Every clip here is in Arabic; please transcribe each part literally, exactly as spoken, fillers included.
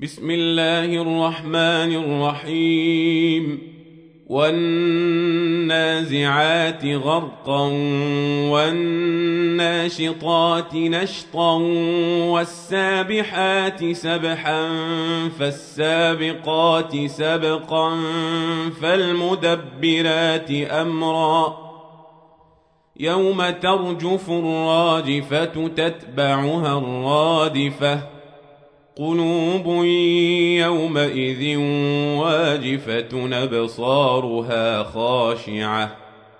بسم الله الرحمن الرحيم والنازعات غرقا والناشطات نشطا والسابحات سبحا فالسابقات سبقا فالمدبرات أمرا يوم ترجف الراجفة تتبعها الرادفة قلوب يومئذ واجفة أبصارها خاشعة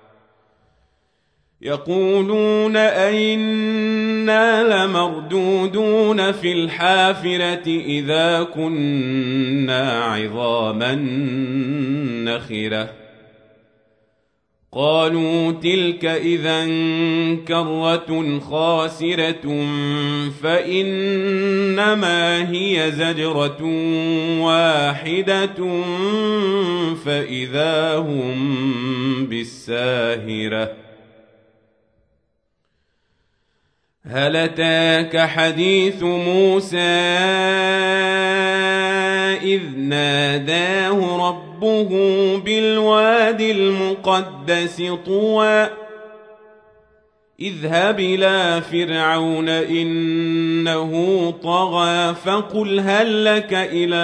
يقولون أئنا لمردودون في الحافرة إذا كنا عظاما نخرة قالوا تلك إذا كرة خاسرة فإنما هي زجرة واحدة فإذا هم بالساهرة هل أتاك حديث موسى إذ ناداه ربه بالواد المقدس طوى اذهب إلى فرعون إنه طغى فقل هل لك إلى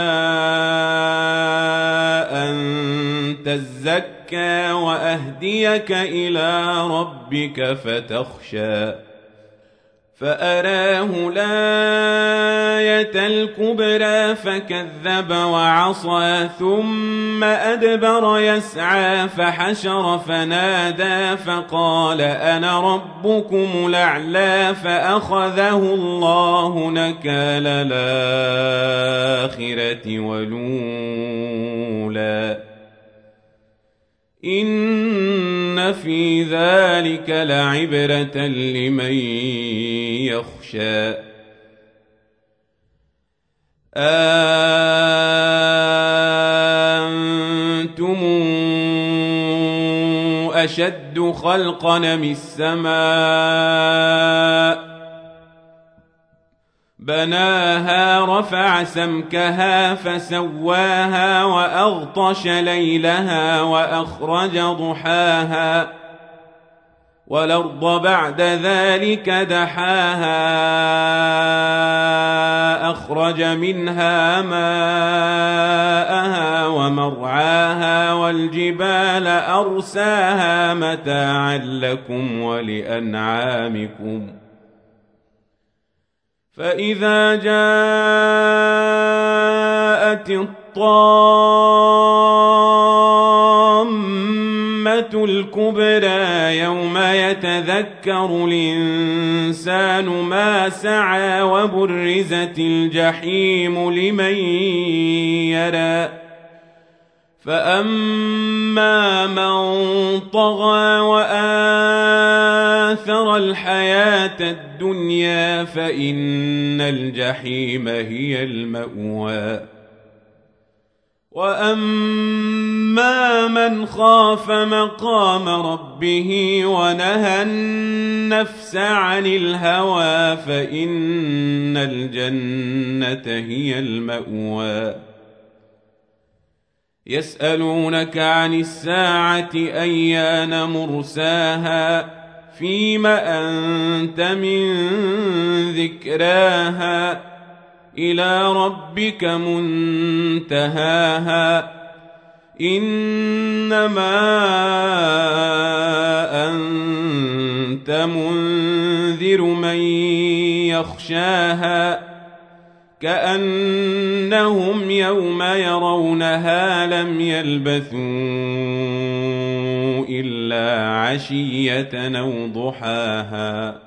أن تزكى وأهديك إلى ربك فتخشى فأراه الآية الكبرى فكذب وعصى ثم أدبر يسعى فحشر فنادى فقال أنا ربكم الأعلى فأخذه الله نكال الآخرة والأولى إن في ذلك لعبرة لمن يخشى أنتم أشد خلقا من السماء بناها رفع سمكها فسواها وأغطش ليلها وأخرج ضحاها والأرض بعد ذلك دحاها أخرج منها ماءها ومرعاها والجبال أرساها متاعا لكم ولأنعامكم فإذا جاءت الطامة الكبرى يوم يتذكر الإنسان ما سعى وبرزت الجحيم لمن يرى فأما من طغى وآثر الحياة الدنيا فإن الجحيم هي المأوى وأما من خاف مقام ربه ونهى النفس عن الهوى فإن الجنة هي المأوى يسألونك عن الساعة أيان مرساها فيم أنت من ذكراها إلى ربك منتهاها إنما أنت منذر من يخشاها كأنهم يوم يرونها لم يلبثوا إلا عشية أو ضحاها